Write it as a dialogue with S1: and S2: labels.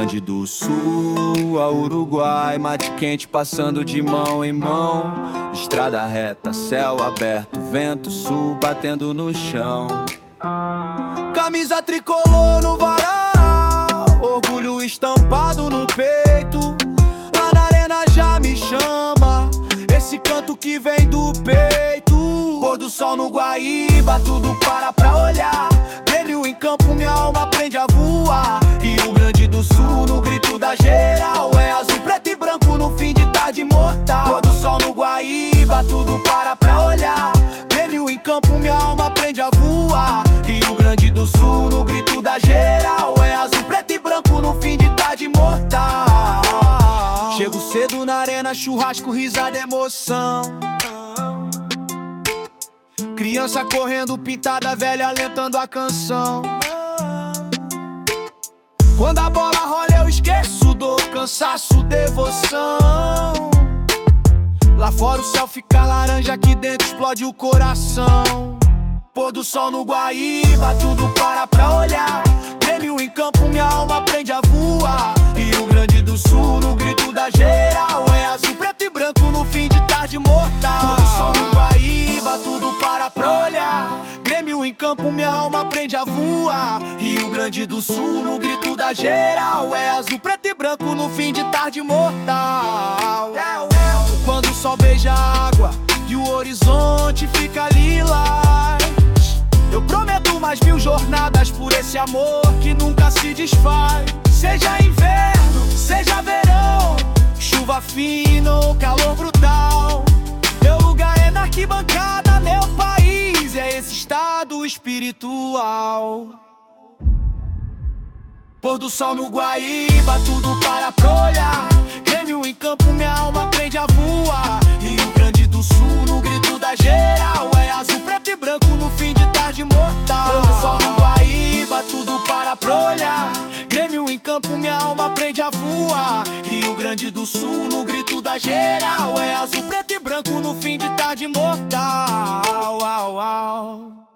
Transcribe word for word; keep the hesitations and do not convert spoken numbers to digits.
S1: Grande do Sul a Uruguai, mate quente passando de mão em mão. Estrada reta, céu aberto, vento sul batendo no chão. Camisa tricolor no varal, orgulho estampado no peito. Lá na arena já me chama, esse canto que vem do peito. Pôr do sol no Guaíba, tudo para pra olhar. Brilho em campo, minha alma aprende a voar. Rio Grande do Sul, no grito da geral, é azul, preto e branco no fim de tarde mortal. Pôr do sol no Guaíba, tudo para pra olhar. Brilho em campo, minha alma aprende a voar. Rio Grande do Sul, no grito da geral, é azul, preto e branco no fim de tarde mortal. Chego cedo na arena, churrasco, risada, emoção. Criança correndo, pintada, velha alentando a canção. Quando a bola rola eu esqueço dor, cansaço, devoção. Lá fora o céu fica laranja, aqui dentro explode o coração. Pôr do sol no Guaíba, tudo para pra olhar. Grêmio em campo, minha alma aprende a voar. Rio Grande do Sul, no grito da geral, é azul, preto e branco no fim de tarde mortal. Pôr do sol no Guaíba, tudo para pra olhar. Grêmio em campo, minha alma aprende a voar. Rio Grande do Sul, no grito da geral, é azul, preto e branco no fim de tarde mortal. Quando o sol beija a água e o horizonte fica lilás, eu prometo mais mil jornadas por esse amor que nunca se desfaz. Seja inverno, seja verão, chuva fina ou calor brutal, meu lugar é na arquibancada, meu país é esse estado espiritual. Pôr do sol no Guaíba, tudo para pra olhar. Grêmio em campo, minha alma aprende a voar. Rio Grande do Sul, no grito da geral, é azul, preto e branco no fim de tarde mortal. Pôr do sol no Guaíba, tudo para pra olhar. Grêmio em campo, minha alma aprende a voar. Rio Grande do Sul, no grito da geral, é azul, preto e branco no fim de tarde mortal. Au, au.